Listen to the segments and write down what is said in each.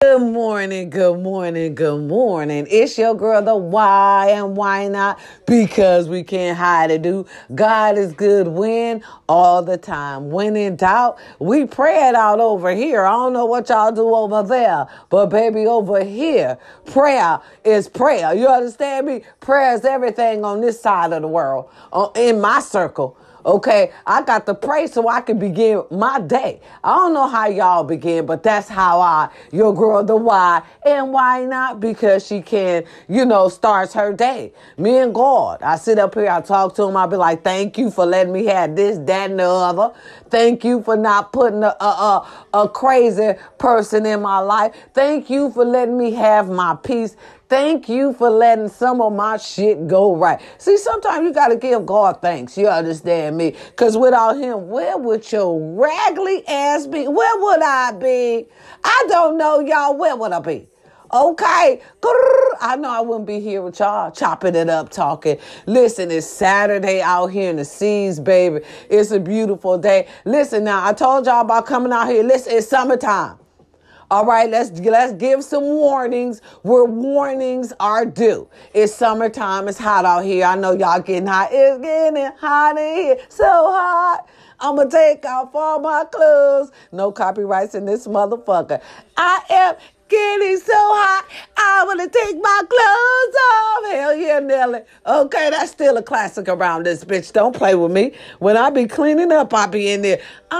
Good morning, good morning, good morning. It's your girl, the why and why not? Because we can't hide it, dude. God is good when? All the time. When in doubt, we pray it out over here. I don't know what y'all do over there, but baby, over here, prayer is prayer. You understand me? Prayer is everything on this side of the world, in my circle. Okay, I got to pray so I can begin my day. I don't know how y'all begin, but that's how your girl, the why, and why not? Because she can, starts her day. Me and God, I sit up here, I talk to him, I be like, thank you for letting me have this, that, and the other. Thank you for not putting a crazy person in my life. Thank you for letting me have my peace. Thank you for letting some of my shit go right. See, sometimes you got to give God thanks. You understand me? Because without him, where would your raggedy ass be? Where would I be? I don't know, y'all. Where would I be? Okay. I know I wouldn't be here with y'all chopping it up, talking. Listen, it's Saturday out here in the seas, baby. It's a beautiful day. Listen, now, I told y'all about coming out here. Listen, it's summertime. All right, let's give some warnings where warnings are due. It's summertime. It's hot out here. I know y'all getting hot. It's getting hot in here. So hot. I'm going to take off all my clothes. No copyrights in this motherfucker. I am getting so hot. I want to take my clothes off. Hell yeah, Nelly. Okay, that's still a classic around this bitch. Don't play with me. When I be cleaning up, I be in there.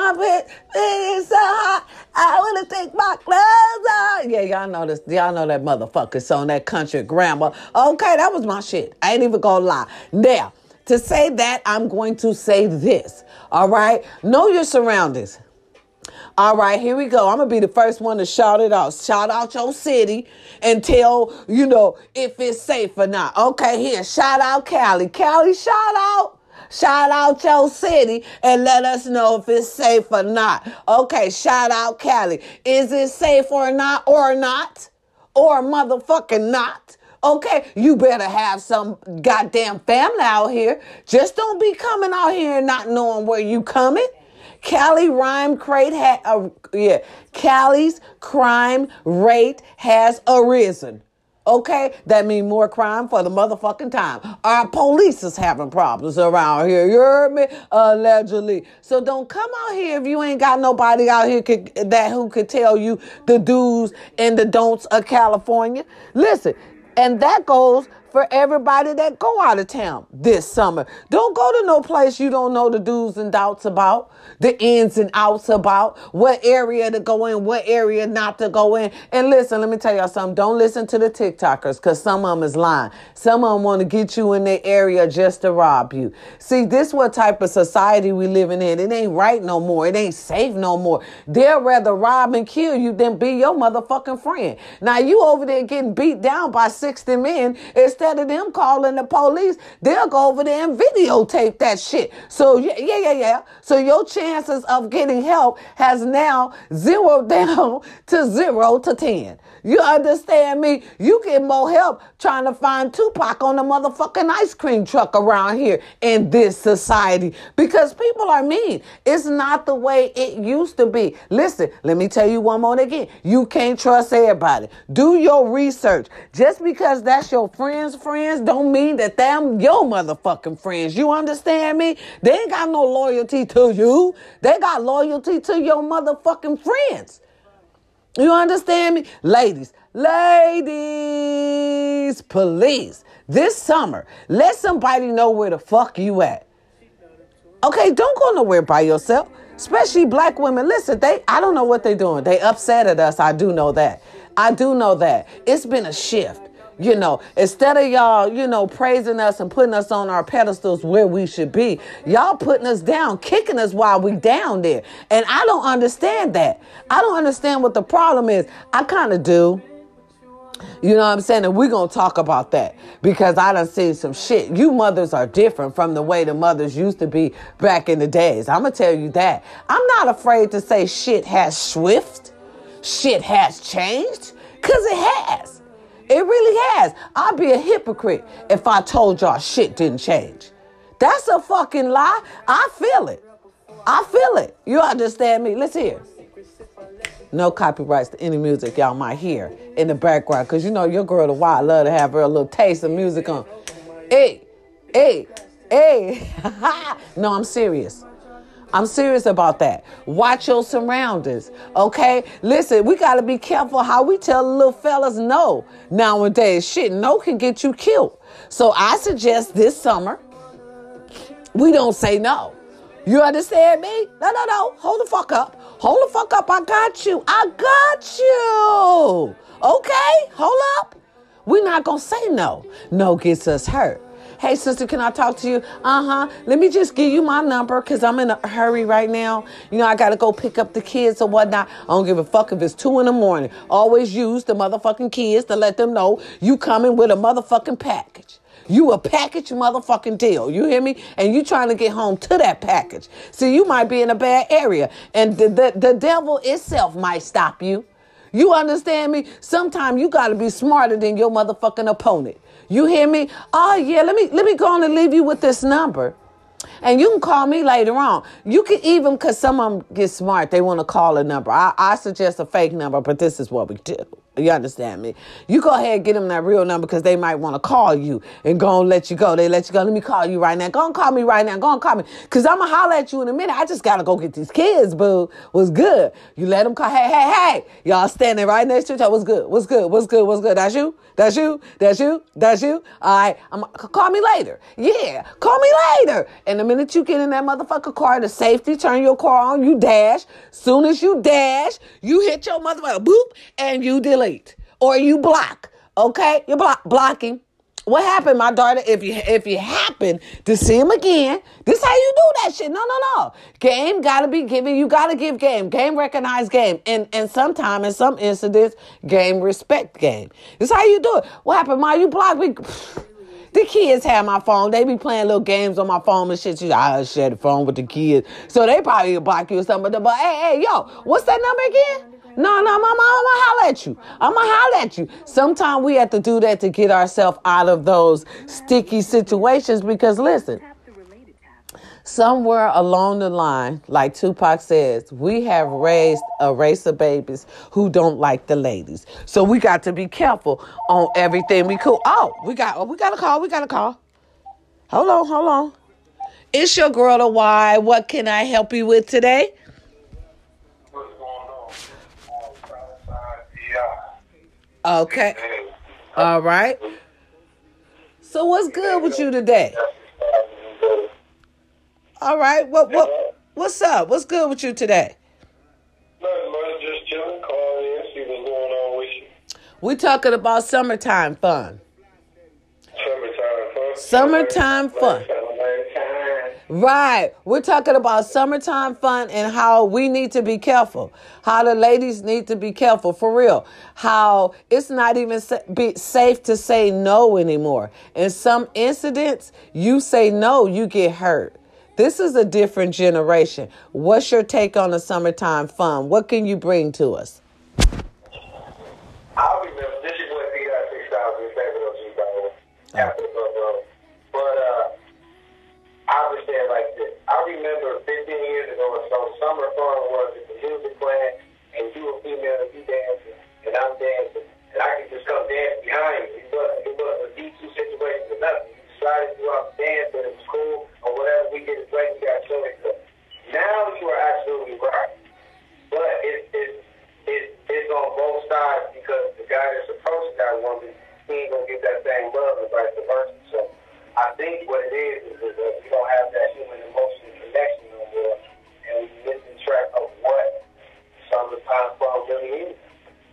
It's so hot. I want to take my clothes off. Yeah, y'all know this. Y'all know that motherfucker song, that country grammar. Okay, that was my shit. I ain't even gonna lie. Now, to say that, I'm going to say this. All right? Know your surroundings. All right, here we go. I'm going to be the first one to shout it out. Shout out your city and tell, if it's safe or not. Okay, here, shout out Cali. Cali, shout out. Shout out your city and let us know if it's safe or not. Okay, shout out Cali. Is it safe or not? Or not? Or motherfucking not? Okay, you better have some goddamn family out here. Just don't be coming out here and not knowing where you coming. Cali's crime rate has arisen. Okay, that means more crime for the motherfucking time. Our police is having problems around here. You heard me? Allegedly. So don't come out here if you ain't got nobody out here who could tell you the do's and the don'ts of California. Listen, and that goes for everybody that go out of town this summer. Don't go to no place you don't know the do's and don'ts about, the ins and outs about, what area to go in, what area not to go in. And listen, let me tell y'all something. Don't listen to the TikTokers because some of them is lying. Some of them want to get you in their area just to rob you. See, this what type of society we living in. It ain't right no more. It ain't safe no more. They'll rather rob and kill you than be your motherfucking friend. Now, you over there getting beat down by 60 men. Instead of them calling the police, they'll go over there and videotape that shit. So, yeah. So your chances of getting help has now zeroed down to 0 to 10. You understand me? You get more help trying to find Tupac on the motherfucking ice cream truck around here in this society because people are mean. It's not the way it used to be. Listen, let me tell you one more again. You can't trust everybody. Do your research. Just because that's your friends' friends don't mean that them your motherfucking friends. You understand me? They ain't got no loyalty to you. They got loyalty to your motherfucking friends. You understand me? Ladies, please, this summer, let somebody know where the fuck you at. Okay, don't go nowhere by yourself, especially black women. Listen, I don't know what they're doing. They upset at us. I do know that. It's been a shift. Instead of y'all, praising us and putting us on our pedestals where we should be, y'all putting us down, kicking us while we down there. And I don't understand that. I don't understand what the problem is. I kind of do. You know what I'm saying? And we're going to talk about that because I done seen some shit. You mothers are different from the way the mothers used to be back in the days. I'm going to tell you that. I'm not afraid to say shit has swift. Shit has changed because it has. It really has. I'd be a hypocrite if I told y'all shit didn't change. That's a fucking lie. I feel it. You understand me? Let's hear. No copyrights to any music y'all might hear in the background. Because you know your girl, the wild, love to have her a little taste of music on. Hey, hey, hey. No, I'm serious. I'm serious about that. Watch your surroundings, okay? Listen, we got to be careful how we tell the little fellas no nowadays. Shit, no can get you killed. So I suggest this summer, we don't say no. You understand me? No. Hold the fuck up. Hold the fuck up. I got you. Okay? Hold up. We're not going to say no. No gets us hurt. Hey, sister, can I talk to you? Let me just give you my number because I'm in a hurry right now. You know, I got to go pick up the kids or whatnot. I don't give a fuck if it's 2 a.m. Always use the motherfucking kids to let them know you coming with a motherfucking package. You a package motherfucking deal. You hear me? And you trying to get home to that package. See, you might be in a bad area. And the devil itself might stop you. You understand me? Sometimes you got to be smarter than your motherfucking opponent. You hear me? Oh, yeah, let me go on and leave you with this number. And you can call me later on. You can even, because some of them get smart, they want to call a number. I suggest a fake number, but this is what we do. You understand me? You go ahead and get them that real number because they might want to call you and go and let you go. They let you go. Let me call you right now. Go and call me right now. Go and call me because I'm going to holler at you in a minute. I just got to go get these kids, boo. What's good? You let them call. Hey. Y'all standing right next to each other. What's good? That's you. All right. Call me later. Yeah. Call me later. And the minute you get in that motherfucker car, the safety, turn your car on, you dash. Soon as you dash, you hit your motherfucker, boop, and you delete. Or you block. Okay? You're blocking. What happened, my daughter? If you happen to see him again, this how you do that shit. No. Game gotta be given. You gotta give game. Game recognize game. And sometime in some incidents, game respect game. This how you do it. What happened, Ma? You block me. The kids have my phone. They be playing little games on my phone and shit. I share the phone with the kids. So they probably block you or something. But hey, yo, what's that number again? No, mama, I'm going to holler at you. Sometimes we have to do that to get ourselves out of those sticky situations because, listen, somewhere along the line, like Tupac says, we have raised a race of babies who don't like the ladies. So we got to be careful on everything we cool. Oh, we got a call. Hold on. It's your girl, the Y. What can I help you with today? Okay. All right. So what's good with you today? All right. What's up? What's good with you today? Nothing much. Just chilling, calling in, see what's going on with you. We're talking about summertime fun. Summertime fun. Right. We're talking about summertime fun and how we need to be careful. How the ladies need to be careful, for real. How it's not even safe to say no anymore. In some incidents, you say no, you get hurt. This is a different generation. What's your take on the summertime fun? What can you bring to us? I remember, this is what PI 6000 7 But I would say it like this. I remember 15 years ago or so, summer fun was the music playing and you a female and you dancing and I'm dancing and I could just come dance behind you. It was a D2 situation or nothing. You decided to go out and dance and it was cool or whatever. We did it great. We got so good. Now you are absolutely right. But it's on both sides because the guy that's approaching that woman, he ain't going to get that same love and vice versa. So I think what it is that we don't have that human emotional connection no more, and we're missing track of what summertime fun really is.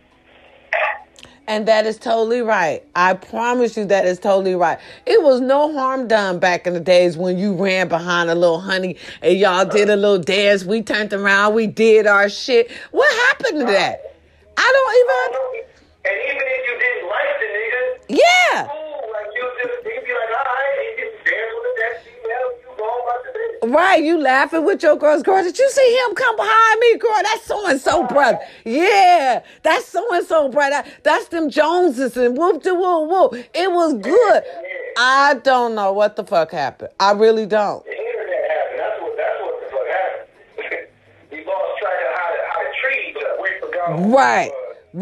And that is totally right. I promise you that is totally right. It was no harm done back in the days when you ran behind a little honey and y'all did a little dance. We turned around. We did our shit. What happened to that? I don't even... And even if you didn't like the nigga... Yeah. You'd be like, all right, you can dance with that female, you go about the business. Right, you laughing with your girls. Girl, did you see him come behind me? Girl, that's so-and-so, brother. Yeah, that's so-and-so, brother. That's them Joneses and whoop-de-whoop-whoop. It was good. I don't know what the fuck happened. I really don't. The internet happened. That's what the fuck happened. We lost track of how to treat each other. We forgot proud. Right.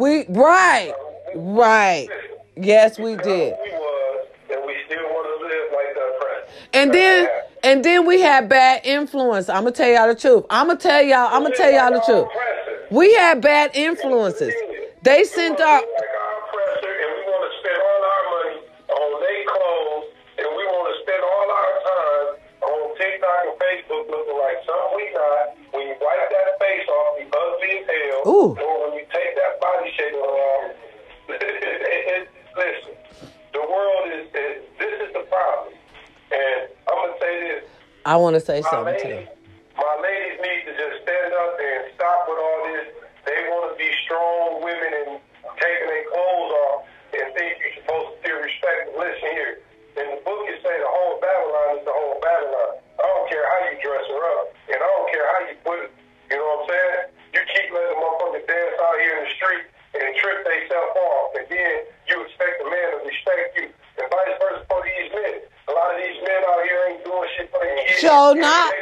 Right. Yes, we did. We was, and we still want to live like the oppressed. And then we had bad influence. I'm gonna tell y'all the truth. I'm gonna tell y'all the truth. We had bad influences. They sent our like our oppressor, and we want to spend all our money on their clothes, and we want to spend all our time on TikTok and Facebook looking like something we not. When you wipe that face off, you ugly as hell. Ooh. Or when you take that body shape off, listen, the world is this is the problem. And I'm going to say this. I want to say something too. My ladies need to just stand up and stop with all this. They want to be strong women and taking their clothes off and think you're supposed to feel respect. Listen here. In the book, it say the whole Babylon is the whole Babylon. I don't care how you dress her up. And I don't care how you put it. You know what I'm saying? You keep letting motherfuckers dance out here in the street and trip themselves off. And then you expect a man to respect you. And vice versa for these men. A lot of these men out here ain't doing shit for their kids. Show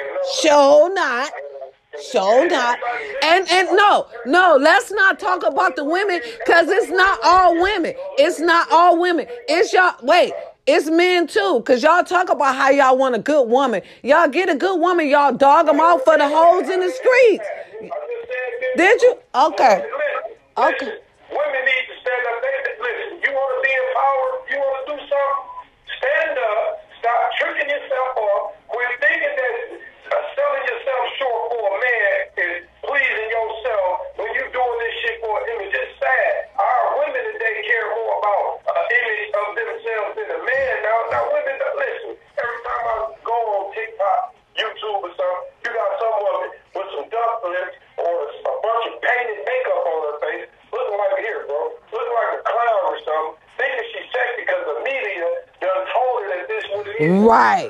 not. And no, let's not talk about the women, because it's not all women. It's not all women. It's y'all. Wait, it's men too, because y'all talk about how y'all want a good woman. Y'all get a good woman, y'all dog them out for the hoes in the streets. Did you? Okay. Okay. Women need to stand up. Listen, you want to be empowered? You want to do something? Stand up. Stop tricking yourself off. When thinking that selling yourself short for a man is pleasing yourself when you're doing this shit for an image. It's sad. Our women today care more about an image of themselves than a man. Now women, listen. Every time I go on TikTok, YouTube or something, you got some woman with some duck lips or a bunch of painted makeup on her face, looking like here, bro, looking like a clown or something, thinking she's sexy because the media done told her that this what it is. Right.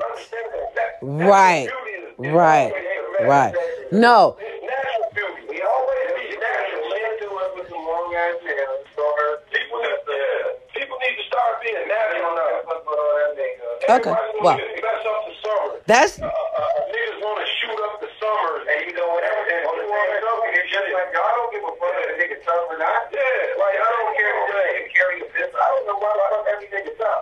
Right. No. It's natural beauty. We always be natural. Men do it with some long ass hair. People need to start being natural now. Okay. Well, That's up to summer. that's Niggas want to shoot up the summers, and you know whatever. It's just like I don't give a fuck if a nigga tough or not. Yeah, like I don't care if they carry a business. I don't know why the fuck every nigga tough.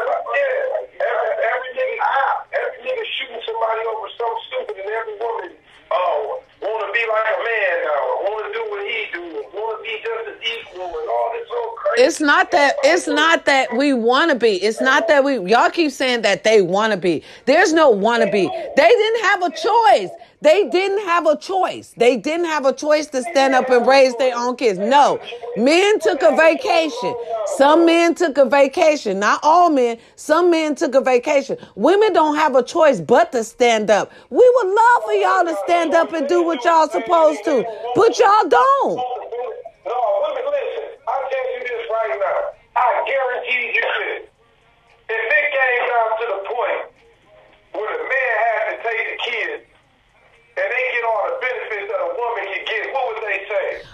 Every nigga shooting somebody over something stupid, and every woman want to be like a man now, want to do what he do, want to be just as equal, and all this so crazy. It's not that we want to be. It's not that y'all keep saying that they want to be. There's no want to be. They didn't have a choice. They didn't have a choice. They didn't have a choice to stand up and raise their own kids. No. Men took a vacation. Some men took a vacation. Not all men. Some men took a vacation. Women don't have a choice but to stand up. We would love for y'all to stand up and do what y'all supposed to, but y'all don't. No, women, listen. I'll tell you this right now. I guarantee you this. If it came down to the point where the man had to take the kids and they get all the benefits that a woman can get, what would they say?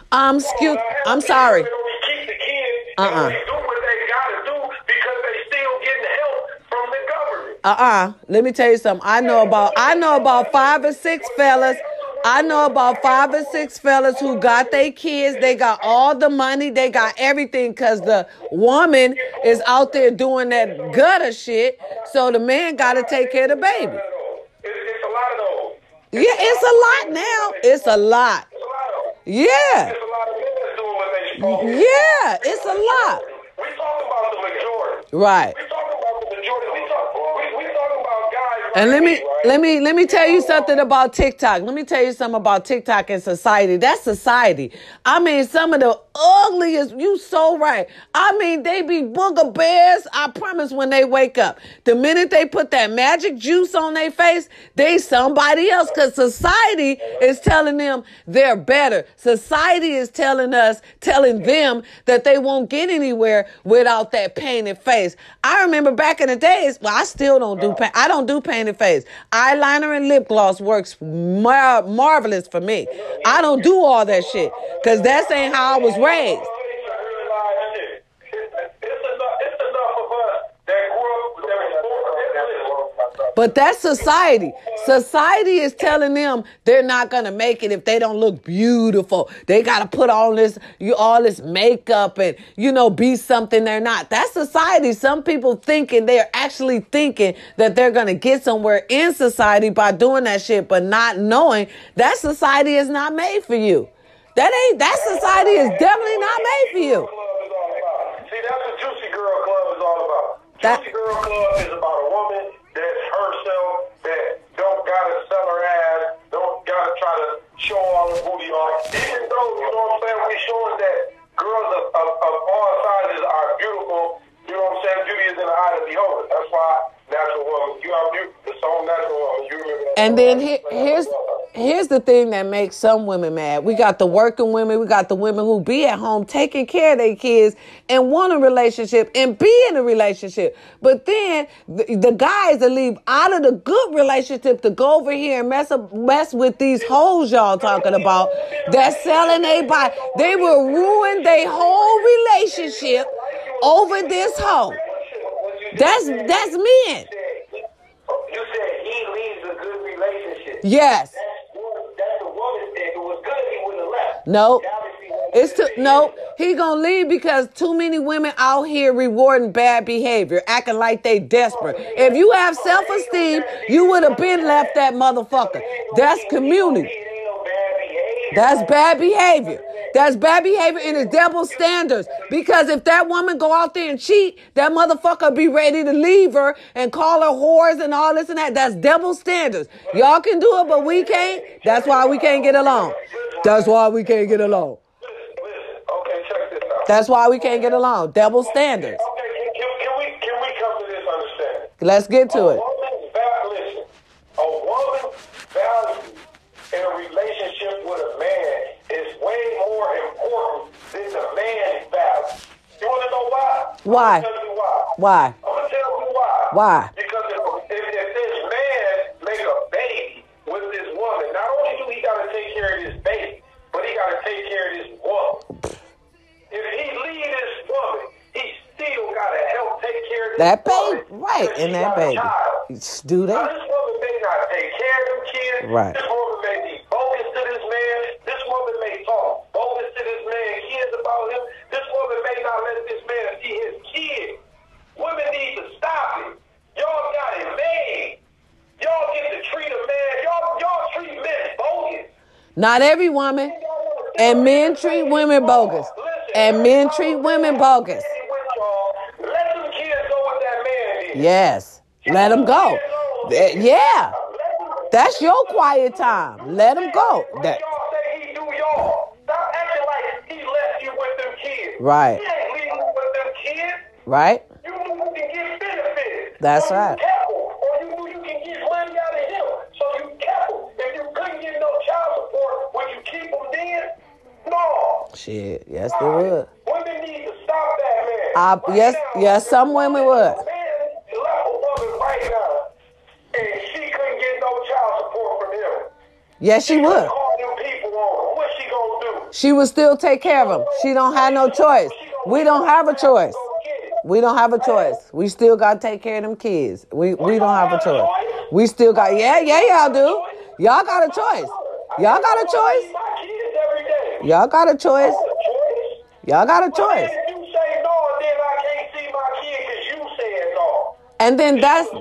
I'm sorry. Keep the kids and they do what they gotta do because they still getting help from the government. Let me tell you something. I know about 5 or 6 fellas. I know about 5 or 6 fellas who got their kids. They got all the money. They got everything because the woman is out there doing that gutter shit. So the man got to take care of the baby. It's a lot of those. Yeah, it's a lot now. It's a lot. Yeah. There's a lot of men that's doing what they supposed to do. Yeah, it's a lot. We talking about the majority. Right. We talking about the majority. We talking about guys. And let me tell you something about TikTok. Let me tell you something about TikTok and society. That's society. I mean, some of the ugliest, you so right. I mean, they be booger bears, I promise, when they wake up. The minute they put that magic juice on their face, they somebody else, because society is telling them they're better. Society is telling them that they won't get anywhere without that painted face. I remember back in the days, well, I still don't do I don't do painted face. Eyeliner and lip gloss works marvelous for me. I don't do all that shit because that ain't how I was raised. It's enough of us that grew up with that. But that's society. Society is telling them they're not going to make it if they don't look beautiful. They got to put all this makeup and, be something they're not. That's society. Some people they're actually thinking that they're going to get somewhere in society by doing that shit, but not knowing that society is not made for you. That society is definitely not made for you. See, that's what Juicy Girl Club is all about. Juicy Girl Club is about a woman that's herself, that don't gotta sell her ass, don't gotta try to show all the booty on. Even though, we showing that girls of all sizes are beautiful, beauty is in the eye of the beholder. That's why natural woman, you are beautiful. It's all natural woman. You remember that. And then here's the thing that makes some women mad. We got the working women. We got the women who be at home taking care of their kids and want a relationship and be in a relationship. But then the guys that leave out of the good relationship to go over here and mess with these hoes y'all talking about that's selling their body. They will ruin their whole relationship over this hoe. That's men. You said he leaves a good relationship. Yes. That's the woman's thing. If it was good, he wouldn't have left. No. He gonna leave because too many women out here rewarding bad behavior, acting like they desperate. If you have self-esteem, you would have been left that motherfucker. That's community. That's bad behavior. That's bad behavior and it's double standards. Because if that woman go out there and cheat, that motherfucker be ready to leave her and call her whores and all this and that. That's double standards. Y'all can do it, but we can't. That's why we can't get along. That's why we can't get along. Okay, check this out. That's why we can't get along. Double standards. Okay, can we come to this understanding? Let's get to it. A woman's value in a relationship with a man is way more important than the man's value. You want to know why? Why? I'm going to tell you why. Why? I'm going to tell you why. Why? Because if this man make a baby with this woman, not only do he got to take care of this baby, but he got to take care of this woman. If he leave this woman, he still got to help take care of this that woman. baby. Right, and that baby. Do Now, that. this woman may not take care of them kids. Right. This woman may be bogus to this man. This woman may talk bogus to this man, kids about him. This woman may not let this man see his kids. Women need to stop it. Y'all got it made. Y'all get to treat a man. Y'all treat men bogus. Not every woman. And men treat women bogus. And men treat women bogus. Let them kids go with that man did. Yes. Let them go. Yeah. That's your quiet time. Let them go. Y'all say he do y'all. Stop acting like he left you with them kids. Right. He ain't leaving you with them kids. Right. You can get benefits. That's or right. Or you can get money out of him. So you careful. If you couldn't get no child support, would you keep him then? No. Shit. Yes, they would. Women need to stop that man. Yes, some women would. Man left a woman right now, and she couldn't get no child support from him. Yes, she would. Call them people on her. What's she gonna do? She would still take care of them. She don't have no choice. We don't have a choice. We don't have a choice. We still got to take care of them kids. We don't have a choice. We still got, y'all do. Y'all got a choice. Y'all got a choice. Y'all got a choice. Y'all got a choice. If you say no, then I can't see my kid because you said no. And then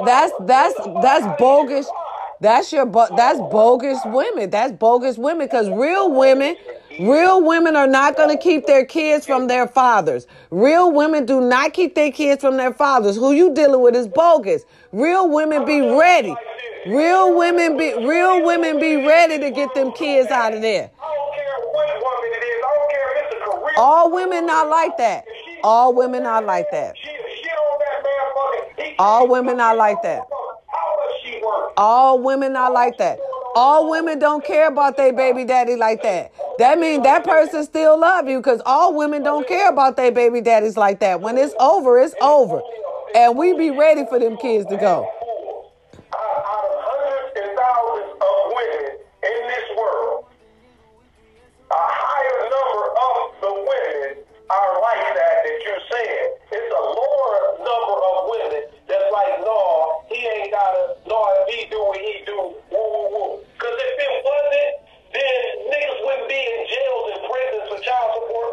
that's bogus. That's bogus women. That's bogus women because real women are not going to keep their kids from their fathers. Real women do not keep their kids from their fathers. Who you dealing with is bogus. Real women be ready. Real women be ready to get them kids out of there. I don't care what woman it is. I don't care if it's a career. All women not like that. All women not like that. She on that man fucking. All women not like that. How much she work? All women not like that. All women don't care about their baby daddy like that. That means that person still love you because all women don't care about their baby daddies like that. When it's over, it's over. And we be ready for them kids to go. Out of hundreds and thousands of women in this world, a higher number of the women are like that you're saying. It's a lower number of women that's like, no, he ain't gotta, no,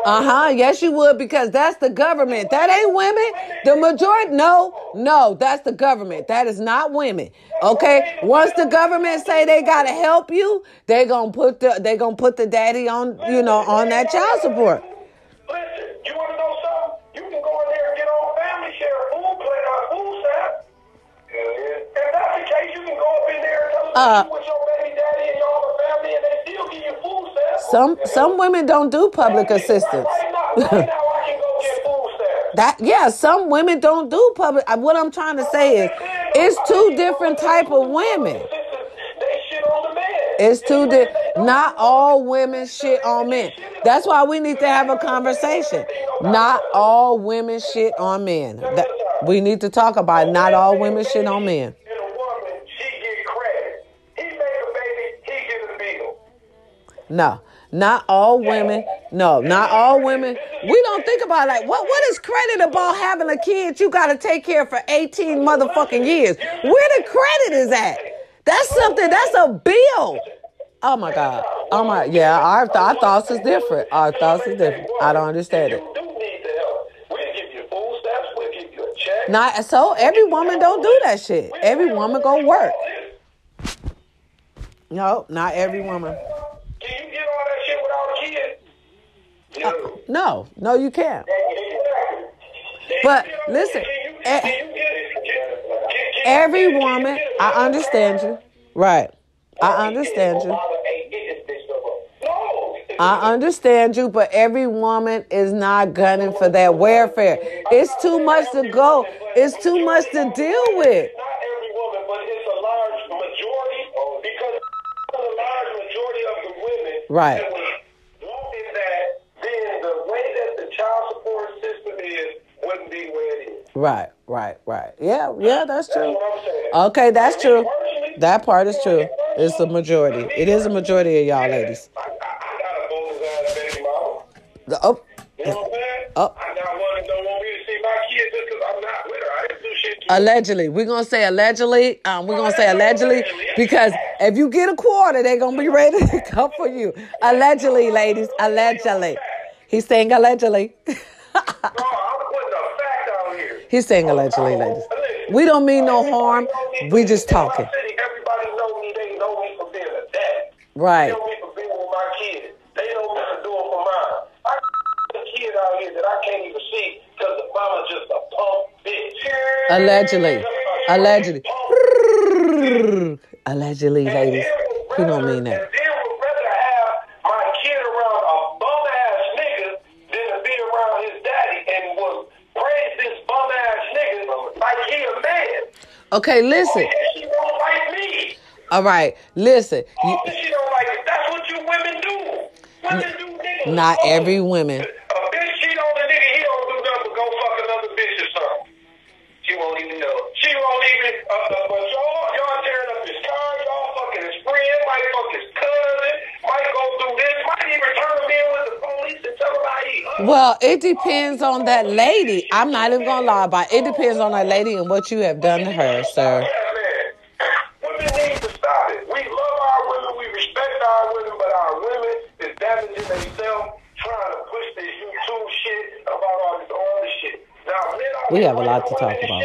Yes, you would, because that's the government. That ain't women. The majority, no, that's the government. That is not women. Okay. Once the government say they gotta help you, they gonna put the daddy on, on that child support. Listen, you want to know something? You can go in there and get on family share food stamps. If that's the case, you can go up in there and tell them you with your baby daddy and y'all a family, and they still give you food stamps. Some women don't do public assistance. Right now I can go get food stamps. Some women don't do public. What I'm trying to say is, it's two different type of women. They shit on the man. It's two different. Not all women shit on men. That's why we need to have a conversation. Not all women shit on men. We need to talk about it. Not all women shit on men. And a woman, she get credit. He make a baby, he get a bill. No, not all women. No, not all women. We don't think about like what is credit about having a kid you got to take care of for 18 motherfucking years? Where the credit is at? That's something. That's a bill. Oh my God. Oh my. Yeah, our thoughts is different. Our thoughts is different. I don't understand it. You do need the help. We'll give you food stamps. We'll give you a check. Not so. Every woman don't do that shit. Every woman go work. No, not every woman. Can you get all that shit without a kid? No, you can't. But listen, every woman, I understand you. Right. I understand you. I understand you, but every woman is not gunning for that welfare. It's too much to go. It's too much to deal with. Not every woman, but it's a large majority, because a large majority of the women Right. that was wanting that, then the way that the child support system is wouldn't be where it is. Right. Yeah, that's true. what I'm saying. Okay, that's true. That part is true. It's a majority. It is a majority of y'all ladies. I got a bonus ass baby mama. Oh. You know what I'm saying? Oh. I got one that don't want me to see my kids just because I'm not with her. I didn't do shit to Allegedly. We're going to say allegedly. Because if you get a quarter, they're going to be ready to come for you. Allegedly, ladies. Allegedly. He's saying allegedly. No, I'm putting a fact out here. He's saying allegedly, ladies. We don't mean no harm. We just talking. In my city, everybody know me. They know me for being a dad. Right. They know me for being with my kids. They know me for doing for mine. I got a kid out here that I can't even see because the mama's just a pump bitch. Allegedly. Allegedly, ladies. We don't mean that. And then would rather have my kid around a bum-ass nigga than to be around his daddy and would praise this bum-ass nigga like he a man. Okay, listen. And she don't like me. All right, listen. She don't like it. That's what you women do. Women do niggas. Not every woman. A bitch cheat on a nigga, he don't do nothing but go fuck another bitch or something. She won't even know. She won't even, but y'all tearing up his car, y'all fucking his friend, might fuck his cousin, might go through this, might even turn him in with the police and tell him how he hung. Well, it depends on that lady. I'm not even going to lie about it. It depends on that lady and what you have done to her, sir. Yeah, man. Women need to stop it. We love our women, we respect our women, but our women is damaging themselves trying to push this YouTube shit about all this other shit. Now, men are We have a lot to talk about.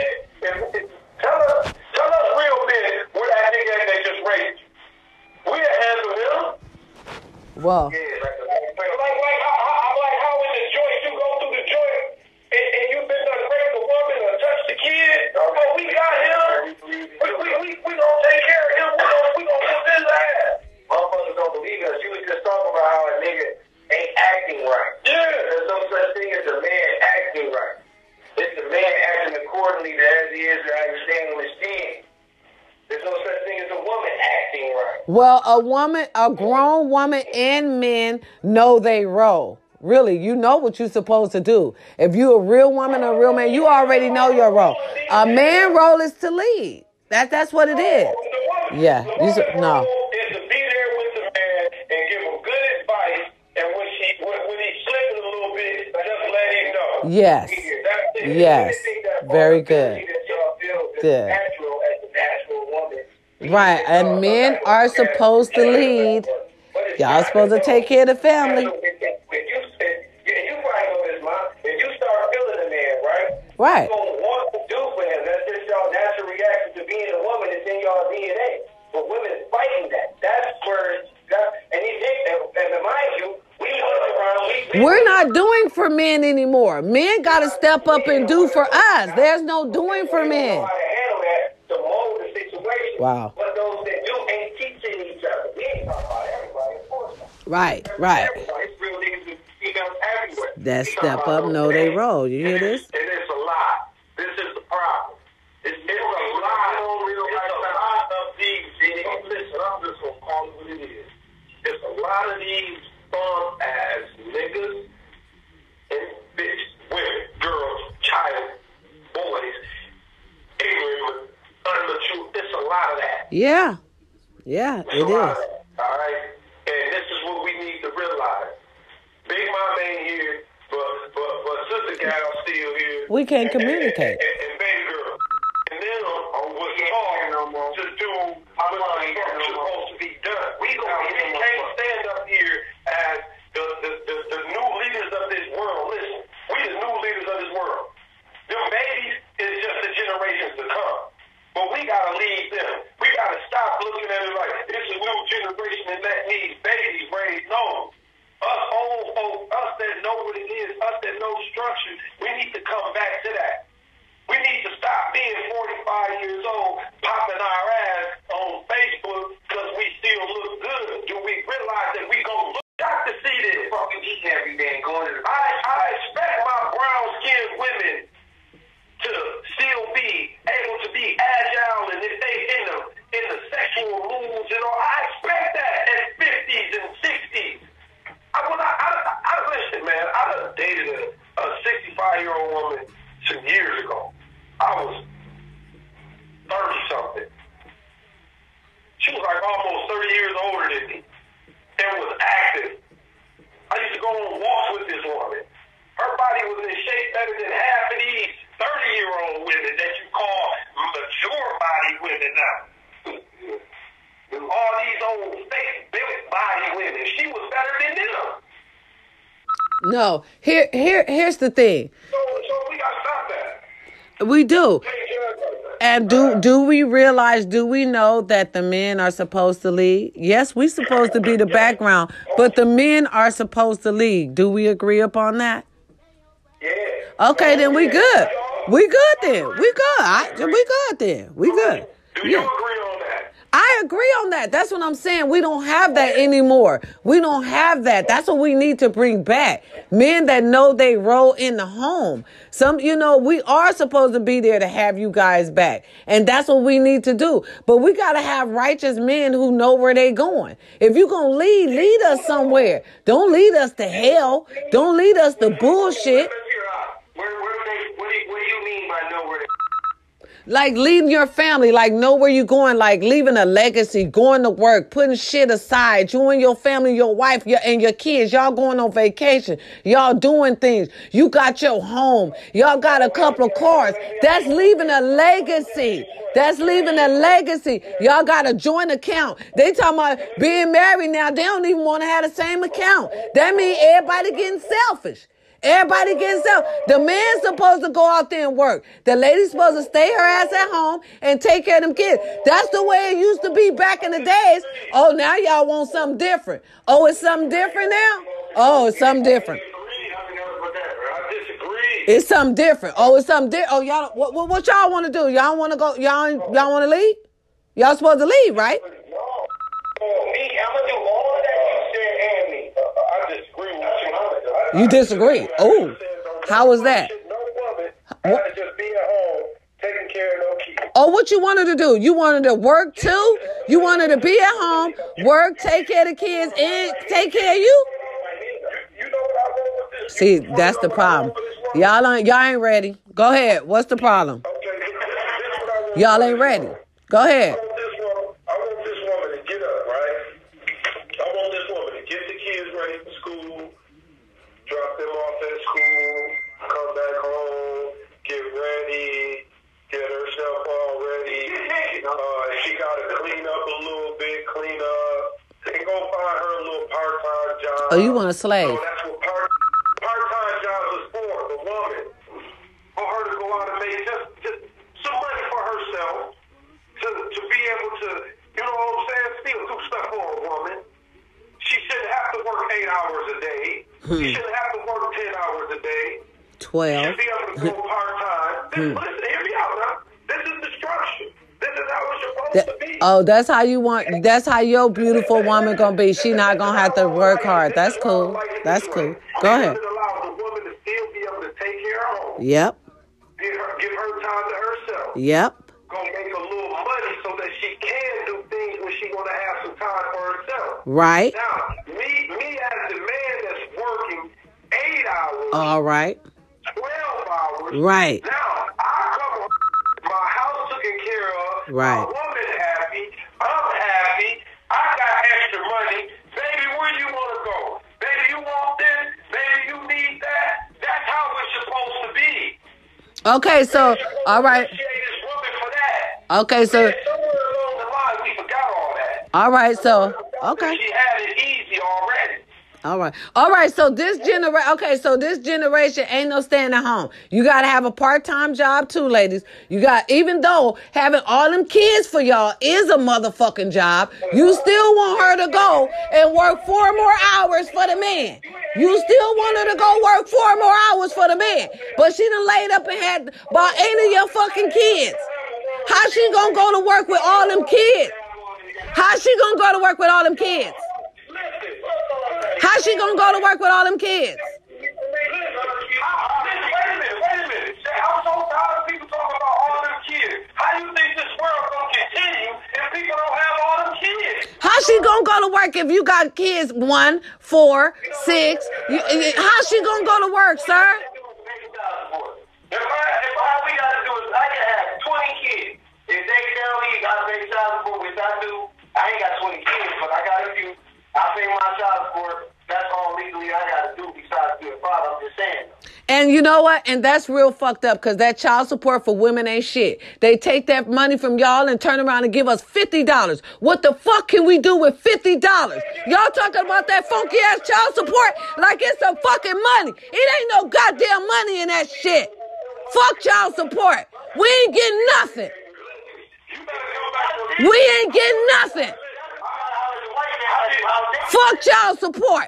Tell us real men where that nigga that just raped you. We'll handle him. Well, Like how in the joint you go through the joint and you've been done rape a woman or touch the kid. Oh, we got him. We gonna take care of him. We gonna put his ass. Motherfuckers don't believe us. You was just talking about how a nigga ain't acting right. Yeah. There's no such thing as a man acting right. It's the man acting accordingly to as he is to how he stand on his skin. There's no such thing as a woman acting right. well, a grown woman and men know they role. Really, you know what you're supposed to do. If you're a real woman or a real man, you already know your role. A man role is to lead. That's what it is. Yeah. No. Is to be there with the man and give him good advice, and when he's slipping a little bit, just let him know. Yes. Yes. Very good. Good. Right. And men are supposed to lead. Y'all supposed to take care of the family. You Right. You don't want to do for him. That's just y'all natural reaction to being a woman. It's in y'all DNA. But women fighting that. That's where, and you think, and mind you, we look around. We're not doing for men anymore. Men got to step up and do for us. There's no doing for men. How to handle that to mold the situation. Wow. But those that do ain't teaching each other. We ain't talking about everybody, of course not. Right, right. It's real niggas and females everywhere. That step up, know they roll. You hear this? And it's a lot. This is the problem. It's a lot of these. Listen, I'm just going to call it what it is. There's a lot of these bum ass niggas and bitch, women, girls, child, boys, ignorant, unmature. It's a lot of that. Yeah. Yeah, it is. All right? And this is what we need to realize. Big Mama ain't here, but Sister Gal still here. We can't communicate. And baby girl. And then what's hard to do what is supposed to be done. We can't stand up here as the new leaders of this world. Listen, we the new leaders of this world. Them babies is just the generations to come. But we got to lead them. We got to stop looking at it like it's a new generation and let these babies raise. No. Us old folks, us that know what it is, us that know structure, we need to come back to that. We need to stop being 45 years old, popping our ass on Facebook because we still look good. Do we realize that we gonna look? Got to see this. Fucking eating every day and going to the... I expect my brown-skinned women to still be able to be agile, and if they in the sexual moods and all, I expect that at 50s and 60s. Listen, man, I done dated a 65-year-old woman some years ago. I was 30-something. She was like almost 30 years older than me and was active. I used to go on walks with this woman. Her body was in shape better than half of these 30-year-old women that you call mature body women now. All these old fake built body women. She was better than them. No, here's the thing. So we gotta stop that. We do. And do we realize, do we know that the men are supposed to lead? Yes, we're supposed to be the background, but the men are supposed to lead. Do we agree upon that? Yeah. Okay, then we good. We good then. We good. We good then. We good. Do you agree on that? I agree on that. That's what I'm saying. We don't have that anymore. We don't have that. That's what we need to bring back. Men that know they role in the home. We are supposed to be there to have you guys back. And that's what we need to do. But we got to have righteous men who know where they going. If you're going to lead us somewhere. Don't lead us to hell. Don't lead us to bullshit. What do you mean by know where they? Like leading your family, like know where you're going, like leaving a legacy, going to work, putting shit aside, you and your family, your wife, and your kids, y'all going on vacation, y'all doing things. You got your home. Y'all got a couple of cars. That's leaving a legacy. That's leaving a legacy. Y'all got a joint account. They talking about being married now. They don't even want to have the same account. That means everybody getting selfish. Everybody getting self. The man's supposed to go out there and work. The lady's supposed to stay her ass at home and take care of them kids. That's the way it used to be back in the days. Oh, now y'all want something different. Oh, it's something different now? Oh, it's something different. I disagree. It's something different. Oh, it's something different. Oh, y'all, what y'all want to do? Y'all want to go? Y'all want to leave? Y'all supposed to leave, right? No. Me, I'm going to do all of that you said and me. I disagree with you. You disagree? Oh, how was that? No woman gotta just be at home taking care of no kids. Oh, what you wanted to do? You wanted to work too? You wanted to be at home, work, take care of the kids, and take care of you? You know what I want with this? See, that's the problem. Y'all ain't ready. Go ahead. What's the problem? Y'all ain't ready. Go ahead. I want this woman to get up, right? I want this woman to get the kids ready for school, drop them off at school, come back home, get ready, get herself all ready. She got to clean up a little bit, clean up, and go find her a little part-time job. Oh, you want a slave? So that's what part-time jobs is for, the woman. For her to go 12. Should be able to go part-time. Listen, hear me out now. This is the structure. This is how it's supposed to be. Oh, that's how you want. That's how your beautiful woman gonna be. She not gonna have to work hard. That's cool. That's cool. Go ahead. It allows the woman to still be able to take care of home. Yep. Give her time to herself. Yep. Gonna make a little money so that she can do things when she gonna have some time for herself. Right. Now, me as the man that's working 8 hours. All right. 12 hours. Right. Now, I come home, my house taken care of. Right. My woman happy. I'm happy. I got extra money. Baby, where you want to go? Baby, you want this? Baby, you need that? That's how it's supposed to be. Okay, so, all right. Appreciate this woman for that. Okay, so, And somewhere along the line, we forgot all that. all right, so, okay. She had it easy already. All right. All right. So this generation ain't no staying at home. You got to have a part-time job too, ladies. Even though having all them kids for y'all is a motherfucking job, you still want her to go and work 4 more hours for the man. You still want her to go work 4 more hours for the man. But she done laid up and had about 8 of your fucking kids. How she gonna go to work with all them kids? How she gonna go to work with all them kids? How she gonna go to work with all them kids? Wait a minute. I'm so tired of people talking about all them kids. How you think this world gonna continue if people don't have all them kids? How she gonna go to work if you got kids 1, 4, 6? How she gonna go to work, sir? If all we gotta do is I can have 20 kids. If they tell me you gotta pay child support, which I do, I ain't got 20 kids, but I got a few. I pay my child support. That's all legally I gotta do besides be a father. I'm just saying. And you know what? And that's real fucked up because that child support for women ain't shit. They take that money from y'all and turn around and give us $50. What the fuck can we do with $50? Y'all talking about that funky ass child support like it's some fucking money. It ain't no goddamn money in that shit. Fuck child support. We ain't getting nothing. We ain't getting nothing. Fuck child support.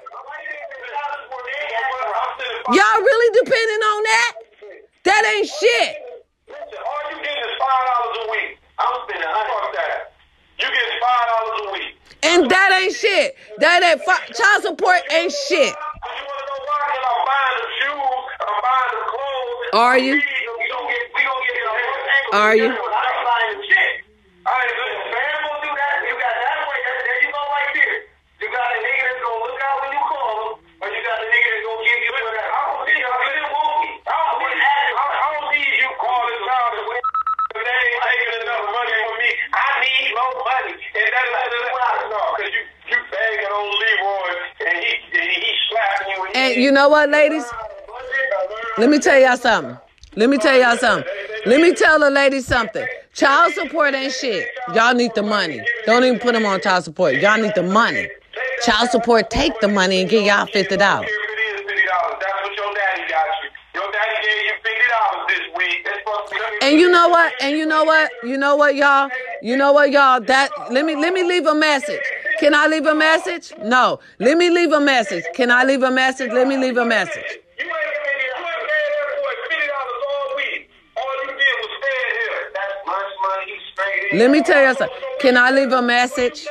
Y'all really depending on that? That ain't shit. Listen, all you get is $5 a week. I'm spending $100 that. You get $5 a week. And that ain't shit. Child support ain't shit. You want to know why? Because I'm buying the shoes, I'm buying the clothes. Are you? We gonna get it on. Are you? I'm buying the shit. All right, listen, man, gonna do that. You got that way. There you go right there. You got a nigga that's gonna look out when you call him, or you got a nigga that's gonna give you that. I don't see you. I don't need you calling around the way. They ain't taking enough money from me. I need more money. And that's what I know. Because you begging on Leroy, and he slapping you. And you know what, ladies? Let me tell y'all something. Let me tell the ladies something. Child support ain't shit. Y'all need the money. Don't even put them on child support. Y'all need the money. Child support, take the money and give y'all $50. That's what your daddy got you. Your daddy gave you $50 this week. And you know what? Y'all? Let me leave a message. Can I leave a message? No. Let me leave a message. Can I leave a message? Let me leave a message. You ain't paid that boy $50 all week. All you did was stand here. That's lunch money. You straight in. Let me tell you something. Can I leave a message?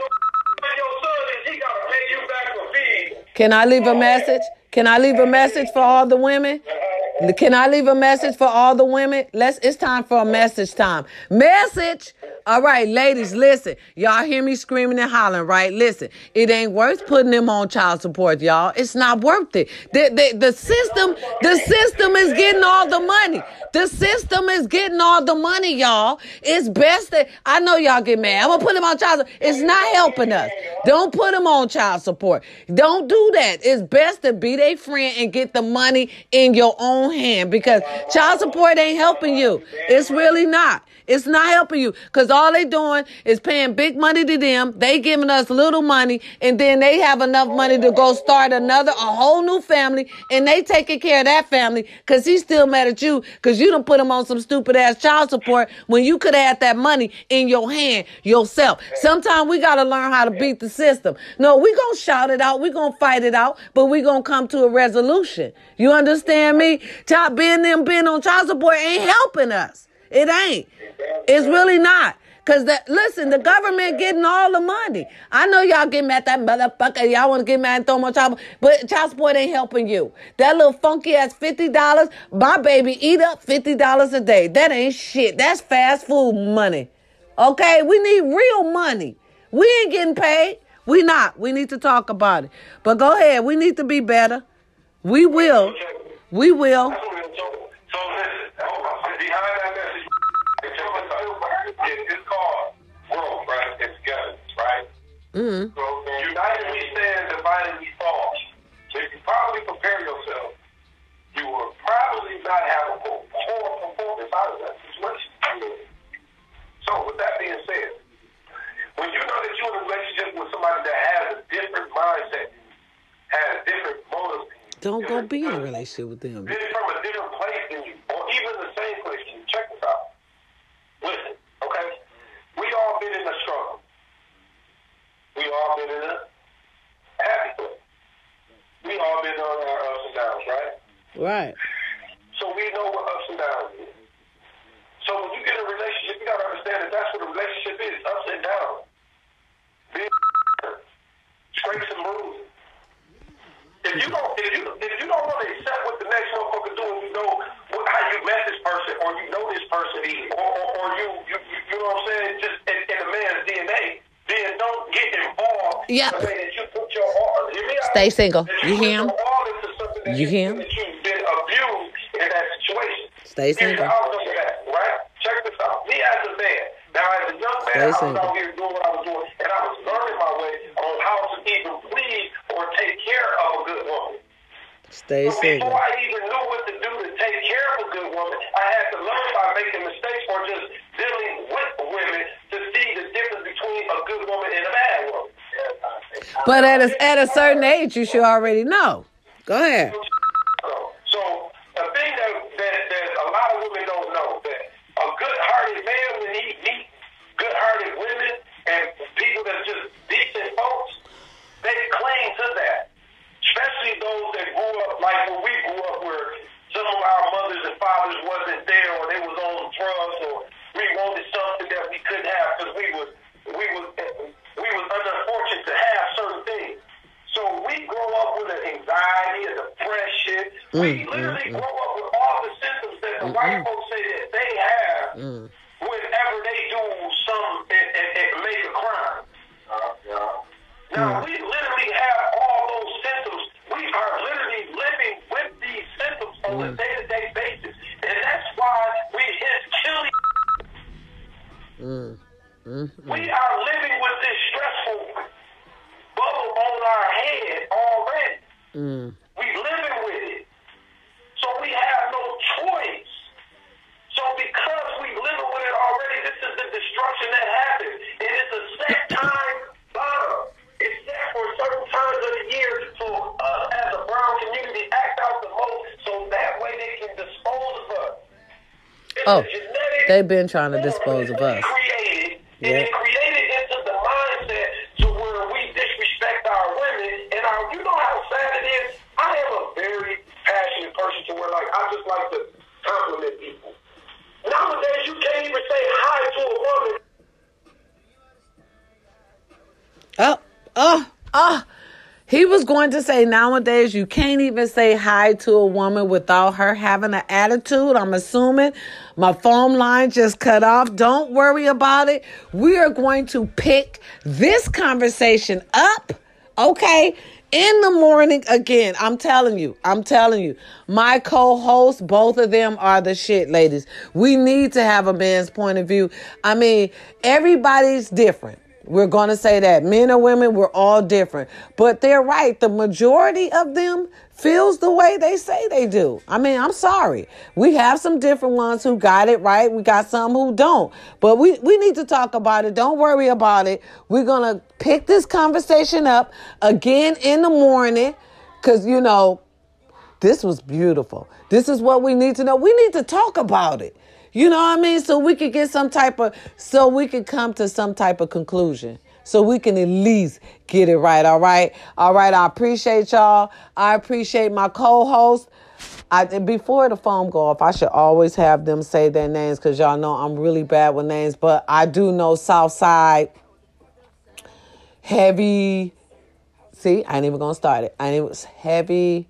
Can I leave a message? Can I leave a message for all the women? Can I leave a message for all the women? It's time for a message time. Message. All right, ladies, listen. Y'all hear me screaming and hollering, right? Listen, it ain't worth putting them on child support, y'all. It's not worth it. The system is getting all the money. The system is getting all the money, y'all. It's best that, I know y'all get mad. I'm going to put them on child support. It's not helping us. Don't put them on child support. Don't do that. It's best to be their friend and get the money in your own hand because child support ain't helping you. It's really not. It's not helping you because all they doing is paying big money to them. They giving us little money, and then they have enough money to go start a whole new family, and they taking care of that family because he's still mad at you because you done put him on some stupid ass child support when you could have had that money in your hand yourself. Sometimes we got to learn how to beat the system. No, we going to shout it out. We going to fight it out, but we going to come to a resolution. You understand me? Being on child support ain't helping us. It ain't. It's really not. Because, listen, the government getting all the money. I know y'all get mad at that motherfucker. Y'all want to get mad and throw more child support. But child support ain't helping you. That little funky ass $50, my baby eat up $50 a day. That ain't shit. That's fast food money. Okay? We need real money. We ain't getting paid. We not. We need to talk about it. But go ahead. We need to be better. We will. We will. So listen, behind that message, it's called growth, right? It's together, right? Mm-hmm. So united we stand, divided we fall. So if you probably prepare yourself, you will probably not have a poor performance out of that situation. So with that being said, when you know that you're in a relationship with somebody that has a different mindset, has different motives, don't go be in a relationship with them. Been from a different place than you, or even the same place than you. Check this out. Listen, okay? We all been in a struggle. We all been in a happy place. We all been on our ups and downs, right? Right. So we know what ups and downs is. So when you get in a relationship, you gotta understand that that's what a relationship is, ups and downs. Being scrapes and bruises. If you don't want to accept what the next motherfucker doing, you know how you met this person, or you know this person, or you know what I'm saying, just in a man's DNA, then don't get involved. Yep. That you put your heart. Stay single. You hear him? You hear him? That you've been abused in that situation. Stay single. Right? Check this out. Me as a man, now as a young man, I was out here doing what I was doing, and I was learning my way on how to even please or take care of a good woman. Stay single. Before I even knew what to do to take care of a good woman, I had to learn by making mistakes or just dealing with women to see the difference between a good woman and a bad woman. But at a certain age, you should already know. Go ahead. So the thing that a lot of women don't know, that a good-hearted man, when he meets good-hearted women and people that's just decent folks, they cling to that. Especially those that grew up like when we grew up, where some of our mothers and fathers wasn't there, or they was on drugs, or we wanted something that we couldn't have because we was unfortunate to have certain things. So we grow up with an anxiety, a depression. We literally grow up with all the symptoms that the white folks say that they have whenever they do and make a crime. Now, we literally have all those symptoms. We are literally living with these symptoms on a day-to-day basis. And that's why we hit killing. We are living with this stressful bubble on our head already. We living with it. So we have no choice. So because we living with it already, this is the destruction that happens. And it's a set time bomb. It's set for certain times of the year for us as a brown community act out the most, so that way they can dispose of us. They've been trying to dispose of us. And it created into the mindset to where we disrespect our women. And you know how sad it is? I am a very passionate person to where, like, I just like to compliment people. Nowadays, you can't even say hi to a woman. He was going to say nowadays you can't even say hi to a woman without her having an attitude. I'm assuming my phone line just cut off. Don't worry about it. We are going to pick this conversation up, okay, in the morning again. I'm telling you. My co-hosts, both of them are the shit, ladies. We need to have a man's point of view. I mean, everybody's different. We're going to say that men or women, we're all different. But they're right. The majority of them feels the way they say they do. I mean, I'm sorry. We have some different ones who got it right. We got some who don't. But we need to talk about it. Don't worry about it. We're going to pick this conversation up again in the morning because, you know, this was beautiful. This is what we need to know. We need to talk about it. You know what I mean? So we could get so we could come to some type of conclusion. So we can at least get it right. All right. All right. I appreciate y'all. I appreciate my co-host. Before the phone go off, I should always have them say their names because y'all know I'm really bad with names. But I do know Southside Heavy. See, I ain't even going to start it. It was Heavy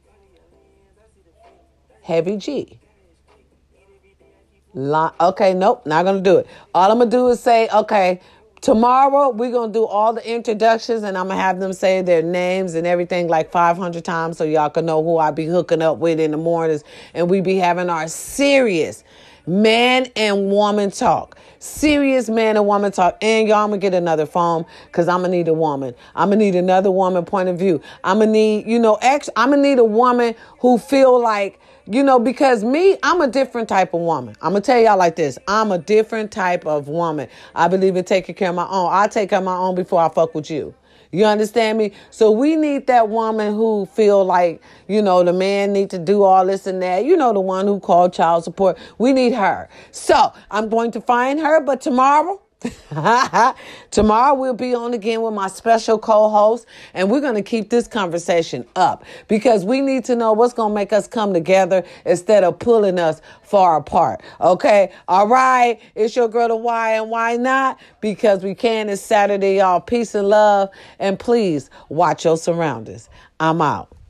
G. Okay, nope, not going to do it. All I'm going to do is say, okay, tomorrow we're going to do all the introductions and I'm going to have them say their names and everything like 500 times so y'all can know who I be hooking up with in the mornings. And we be having our serious man and woman talk. Serious man and woman talk. And y'all, I'm going to get another phone because I'm going to need a woman. I'm going to need another woman point of view. I'm going to need, I'm going to need a woman who feel like, because I'm a different type of woman. I'm going to tell y'all like this. I'm a different type of woman. I believe in taking care of my own. I take care of my own before I fuck with you. You understand me? So we need that woman who feel like, the man need to do all this and that. The one who called child support. We need her. So I'm going to find her, but tomorrow we'll be on again with my special co-host and we're going to keep this conversation up because we need to know what's going to make us come together instead of pulling us far apart. Okay. All right. It's your girl, the Why and Why Not, because we can. It's Saturday, y'all. Peace and love. And please watch your surroundings. I'm out.